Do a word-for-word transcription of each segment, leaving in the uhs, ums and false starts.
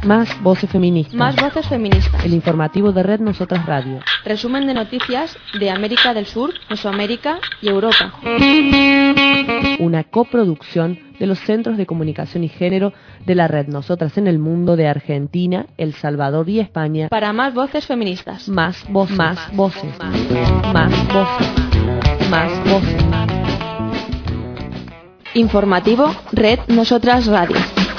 Más voces feministas. Más voces feministas. El informativo de Red Nosotras Radio. Resumen de noticias de América del Sur, Mesoamérica y Europa. Una coproducción de los Centros de Comunicación y Género de la Red Nosotras en el Mundo de Argentina, El Salvador y España. Para más voces feministas. Más voces. Más voces. Más voces. Más voces. Informativo Red Nosotras Radio.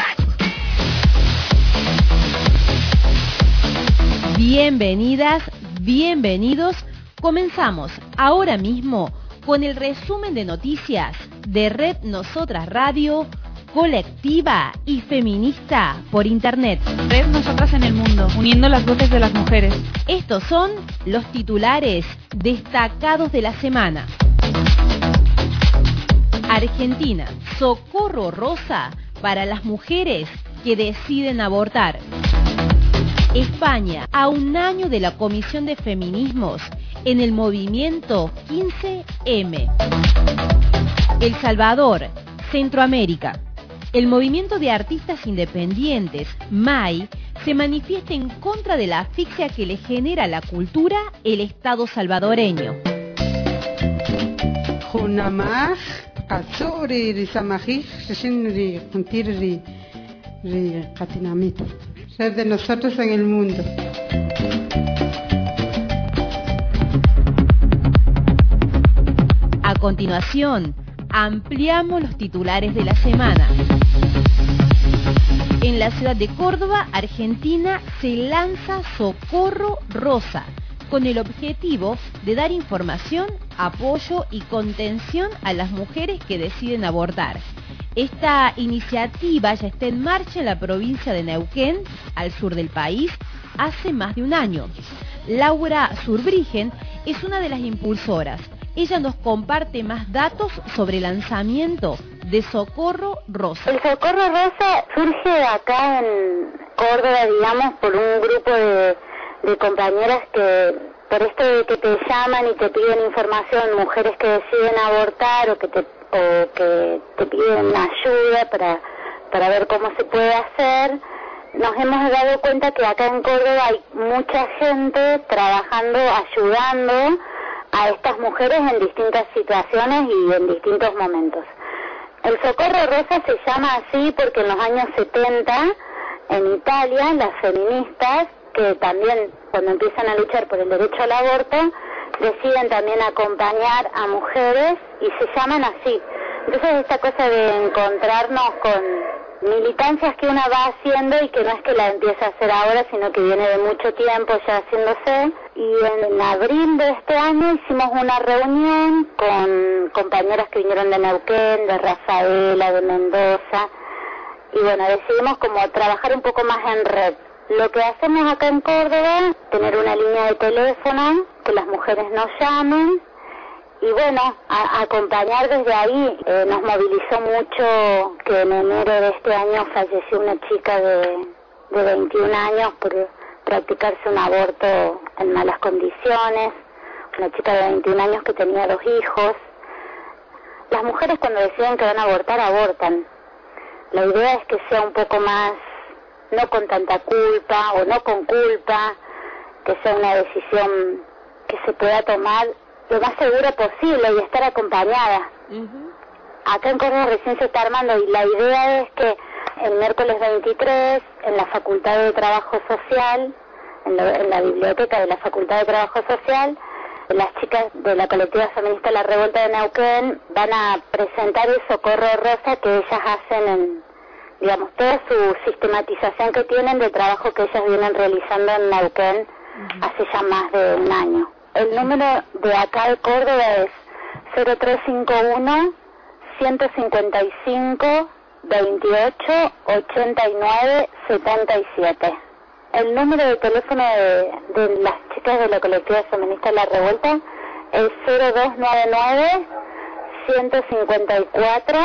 Bienvenidas, bienvenidos. Comenzamos ahora mismo con el resumen de noticias de Red Nosotras Radio, colectiva y feminista por Internet. Red Nosotras en el Mundo, uniendo las voces de las mujeres. Estos son los titulares destacados de la semana. Argentina, socorro rosa para las mujeres que deciden abortar. España, a un año de la Comisión de Feminismos en el movimiento quince eme. El Salvador, Centroamérica. El movimiento de artistas independientes, M A I, se manifiesta en contra de la asfixia que le genera a la cultura el Estado salvadoreño. Red de Nosotros en el Mundo. A continuación, ampliamos los titulares de la semana. En la ciudad de Córdoba, Argentina, se lanza Socorro Rosa, con el objetivo de dar información, apoyo y contención a las mujeres que deciden abortar. Esta iniciativa ya está en marcha en la provincia de Neuquén, al sur del país, hace más de un año. Laura Zurbrigen es una de las impulsoras. Ella nos comparte más datos sobre el lanzamiento de Socorro Rosa. El Socorro Rosa surge acá en Córdoba, digamos, por un grupo de, de compañeras que, por esto de que te llaman y te piden información, mujeres que deciden abortar o que te o que te piden ayuda para, para ver cómo se puede hacer. Nos hemos dado cuenta que acá en Córdoba hay mucha gente trabajando, ayudando a estas mujeres en distintas situaciones y en distintos momentos. El Socorro Rosa se llama así porque en los años setenta, en Italia, las feministas, que también cuando empiezan a luchar por el derecho al aborto, deciden también acompañar a mujeres y se llaman así. Entonces esta cosa de encontrarnos con militancias que una va haciendo y que no es que la empiece a hacer ahora, sino que viene de mucho tiempo ya haciéndose. Y en abril de este año hicimos una reunión con compañeras que vinieron de Neuquén, de Rafaela, de Mendoza. Y bueno, decidimos como trabajar un poco más en red. Lo que hacemos acá en Córdoba, tener una línea de teléfono, que las mujeres nos llamen, y bueno, a, acompañar desde ahí. Eh, nos movilizó mucho que en enero de este año falleció una chica de, de veintiún años por practicarse un aborto en malas condiciones, una chica de veintiún años que tenía dos hijos. Las mujeres cuando deciden que van a abortar, abortan. La idea es que sea un poco más, no con tanta culpa o no con culpa, que sea una decisión que se pueda tomar lo más segura posible y estar acompañada. Uh-huh. Acá en Córdoba recién se está armando y la idea es que el miércoles veintitrés en la Facultad de Trabajo Social, en, lo, en la biblioteca de la Facultad de Trabajo Social, las chicas de la colectiva feminista La Revuelta de Neuquén van a presentar el Socorro Rosa que ellas hacen en, digamos, toda su sistematización que tienen de trabajo que ellas vienen realizando en Neuquén uh-huh. hace ya más de un año. El número de acá de Córdoba es cero tres cinco uno, ciento cincuenta y cinco, veintiocho, ochenta y nueve, setenta y siete. El número de teléfono de, de las chicas de la colectiva feminista La Revuelta es cero dos nueve nueve, ciento cincuenta y cuatro,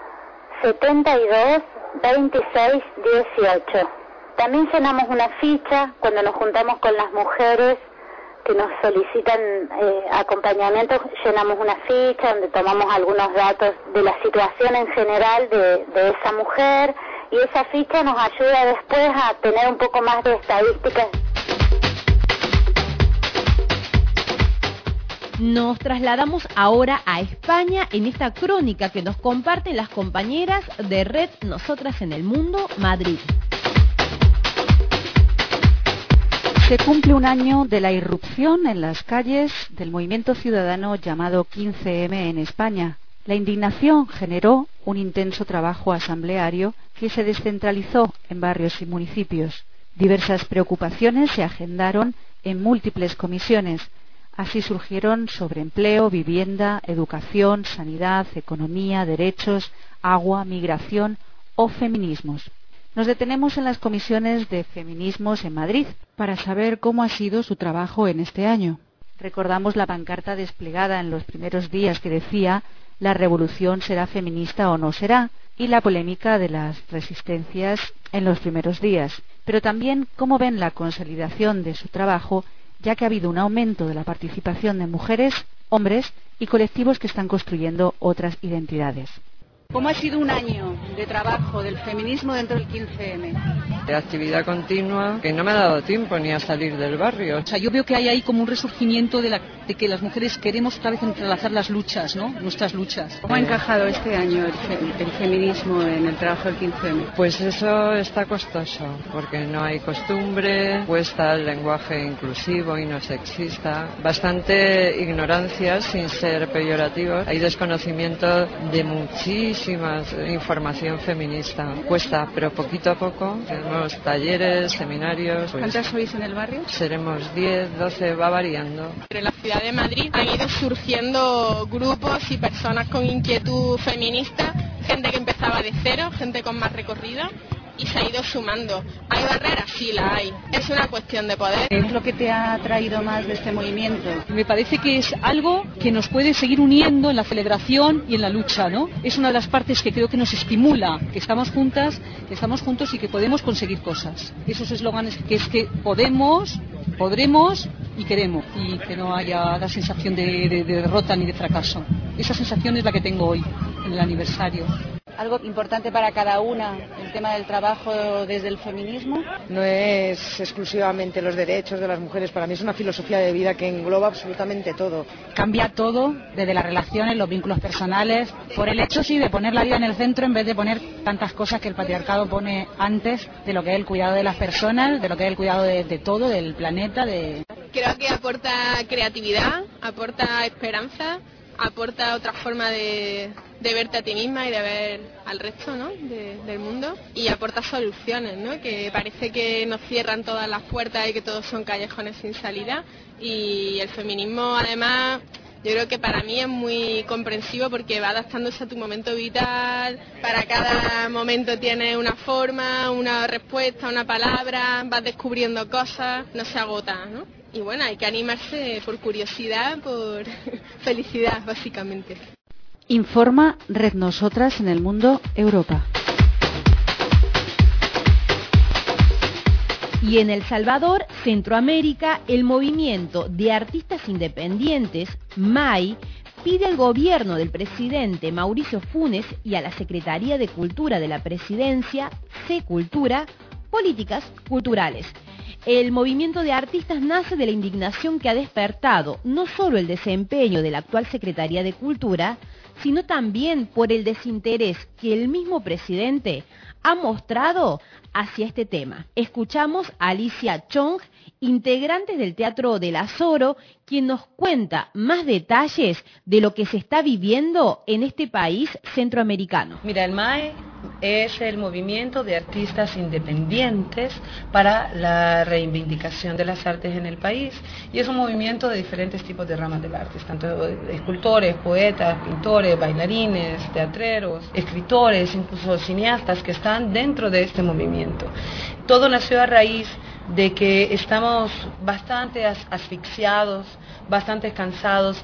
setenta y dos, veintiséis, dieciocho. También llenamos una ficha cuando nos juntamos con las mujeres que nos solicitan eh, acompañamiento, llenamos una ficha donde tomamos algunos datos de la situación en general de, de esa mujer y esa ficha nos ayuda después a tener un poco más de estadísticas. Nos trasladamos ahora a España en esta crónica que nos comparten las compañeras de Red Nosotras en el Mundo, Madrid. Se cumple un año de la irrupción en las calles del movimiento ciudadano llamado quince eme en España. La indignación generó un intenso trabajo asambleario que se descentralizó en barrios y municipios. Diversas preocupaciones se agendaron en múltiples comisiones. Así surgieron sobre empleo, vivienda, educación, sanidad, economía, derechos, agua, migración o feminismos. Nos detenemos en las comisiones de feminismos en Madrid para saber cómo ha sido su trabajo en este año. Recordamos la pancarta desplegada en los primeros días que decía «La revolución será feminista o no será» y la polémica de las resistencias en los primeros días. Pero también cómo ven la consolidación de su trabajo, ya que ha habido un aumento de la participación de mujeres, hombres y colectivos que están construyendo otras identidades. ¿Cómo ha sido un año de trabajo del feminismo dentro del quince eme? De actividad continua, que no me ha dado tiempo ni a salir del barrio. O sea, yo veo que hay ahí como un resurgimiento de, la, de que las mujeres queremos otra vez entrelazar las luchas, ¿no? Nuestras luchas. ¿Cómo ha encajado este año el, fe, el feminismo en el trabajo del quince eme? Pues eso está costoso, porque no hay costumbre, cuesta el lenguaje inclusivo y no sexista, bastante ignorancia sin ser peyorativo, hay desconocimiento de muchísimas información feminista. Cuesta, pero poquito a poco. Tenemos talleres, seminarios. Pues, ¿cuántas sois en el barrio? Seremos diez, doce, va variando. En la ciudad de Madrid han ido surgiendo grupos y personas con inquietud feminista, gente que empezaba de cero, gente con más recorrido, y se ha ido sumando. ¿Hay barreras? Sí, la hay. Es una cuestión de poder. ¿Qué es lo que te ha traído más de este movimiento? Me parece que es algo que nos puede seguir uniendo en la celebración y en la lucha, ¿no? Es una de las partes que creo que nos estimula, que estamos juntas, que estamos juntos y que podemos conseguir cosas. Esos eslóganes que es que podemos, podremos y queremos, y que no haya la sensación de, de, de derrota ni de fracaso. Esa sensación es la que tengo hoy, en el aniversario. ¿Algo importante para cada una, el tema del trabajo desde el feminismo? No es exclusivamente los derechos de las mujeres, para mí es una filosofía de vida que engloba absolutamente todo. Cambia todo, desde las relaciones, los vínculos personales, por el hecho sí de poner la vida en el centro en vez de poner tantas cosas que el patriarcado pone antes de lo que es el cuidado de las personas, de lo que es el cuidado de, de todo, del planeta. De... Creo que aporta creatividad, aporta esperanza, aporta otra forma de, de verte a ti misma y de ver al resto, ¿no? de, del mundo, y aporta soluciones, ¿no? Que parece que nos cierran todas las puertas y que todos son callejones sin salida, y el feminismo además yo creo que para mí es muy comprensivo porque va adaptándose a tu momento vital, para cada momento tiene una forma, una respuesta, una palabra, vas descubriendo cosas, no se agota, ¿no? Y bueno, hay que animarse por curiosidad, por felicidad, básicamente. Informa Red Nosotras en el Mundo, Europa. Y en El Salvador, Centroamérica, el movimiento de artistas independientes, M A I, pide al gobierno del presidente Mauricio Funes y a la Secretaría de Cultura de la Presidencia, C-Cultura, políticas culturales. El movimiento de artistas nace de la indignación que ha despertado no solo el desempeño de la actual Secretaría de Cultura, sino también por el desinterés que el mismo presidente ha mostrado hacia este tema. Escuchamos a Alicia Chong, integrante del Teatro del Azoro, quien nos cuenta más detalles de lo que se está viviendo en este país centroamericano. Mira, el M A I es el movimiento de artistas independientes para la reivindicación de las artes en el país, y es un movimiento de diferentes tipos de ramas del arte, tanto escultores, poetas, pintores, bailarines, teatreros, escritores, incluso cineastas que están dentro de este movimiento. Todo nació a raíz de que estamos bastante as- asfixiados, bastante cansados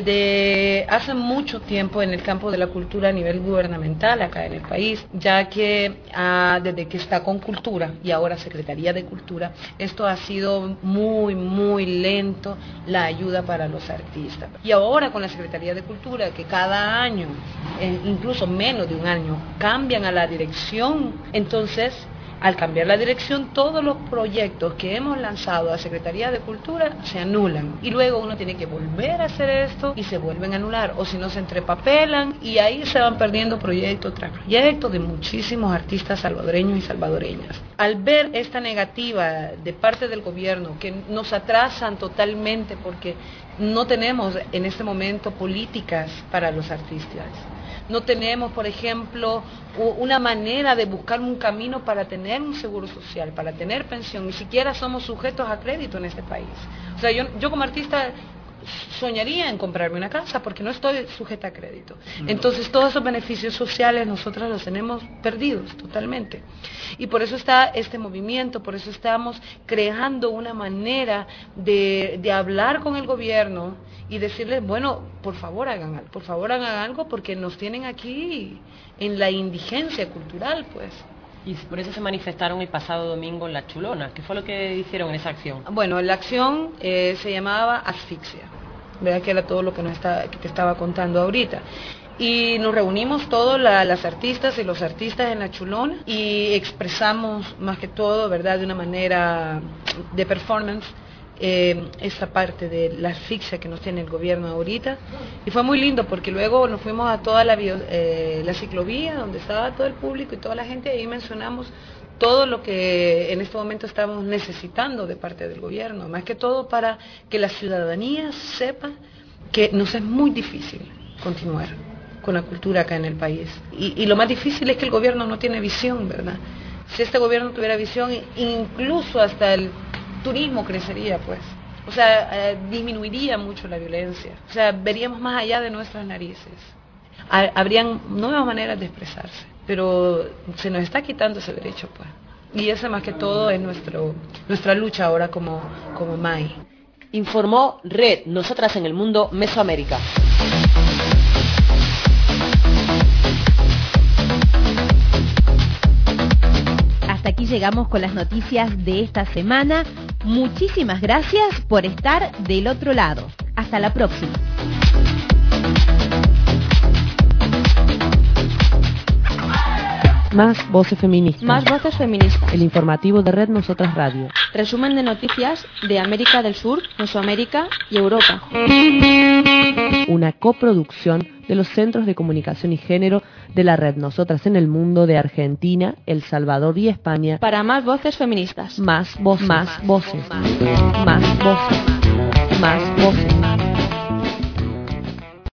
desde hace mucho tiempo en el campo de la cultura a nivel gubernamental acá en el país, ya que ah, desde que está con Cultura y ahora Secretaría de Cultura, esto ha sido muy, muy lento, la ayuda para los artistas. Y ahora con la Secretaría de Cultura, que cada año, eh, incluso menos de un año, cambian a la dirección, entonces al cambiar la dirección, todos los proyectos que hemos lanzado a Secretaría de Cultura se anulan. Y luego uno tiene que volver a hacer esto y se vuelven a anular. O si no, se entrepapelan y ahí se van perdiendo proyecto tras proyecto de muchísimos artistas salvadoreños y salvadoreñas. Al ver esta negativa de parte del gobierno, que nos atrasan totalmente porque no tenemos en este momento políticas para los artistas. No tenemos, por ejemplo, una manera de buscar un camino para tener un seguro social, para tener pensión. Ni siquiera somos sujetos a crédito en este país. O sea, yo, yo como artista soñaría en comprarme una casa porque no estoy sujeta a crédito. Entonces todos esos beneficios sociales nosotros los tenemos perdidos totalmente. Y por eso está este movimiento, por eso estamos creando una manera de, de hablar con el gobierno y decirles, bueno, por favor hagan algo, por favor hagan algo porque nos tienen aquí en la indigencia cultural, pues. Y por eso se manifestaron el pasado domingo en La Chulona. ¿Qué fue lo que hicieron en esa acción? Bueno, la acción eh, se llamaba asfixia, ¿verdad? Que era todo lo que, nos está, que te estaba contando ahorita. Y nos reunimos todos la, las artistas y los artistas en La Chulona y expresamos más que todo, ¿verdad?, de una manera de performance, eh, esa parte de la asfixia que nos tiene el gobierno ahorita. Y fue muy lindo porque luego nos fuimos a toda la, bio, eh, la ciclovía donde estaba todo el público y toda la gente, y ahí mencionamos todo lo que en este momento estamos necesitando de parte del gobierno, más que todo para que la ciudadanía sepa que nos es muy difícil continuar con la cultura acá en el país. Y, y lo más difícil es que el gobierno no tiene visión, ¿verdad? Si este gobierno tuviera visión, incluso hasta el turismo crecería, pues. O sea, eh, disminuiría mucho la violencia. O sea, veríamos más allá de nuestras narices. Ha, habrían nuevas maneras de expresarse, pero se nos está quitando ese derecho, pues. Y ese más que todo es nuestro, nuestra lucha ahora como, como M A I. Informó Red Nosotras en el Mundo Mesoamérica. Hasta aquí llegamos con las noticias de esta semana. Muchísimas gracias por estar del otro lado. Hasta la próxima. Más voces feministas. Más voces feministas. El informativo de Red Nosotras Radio. Resumen de noticias de América del Sur, Mesoamérica y Europa. Una coproducción de los Centros de Comunicación y Género de la Red Nosotras en el Mundo de Argentina, El Salvador y España. Para más voces feministas. Más voces. Más voces. Más voces. Más voces.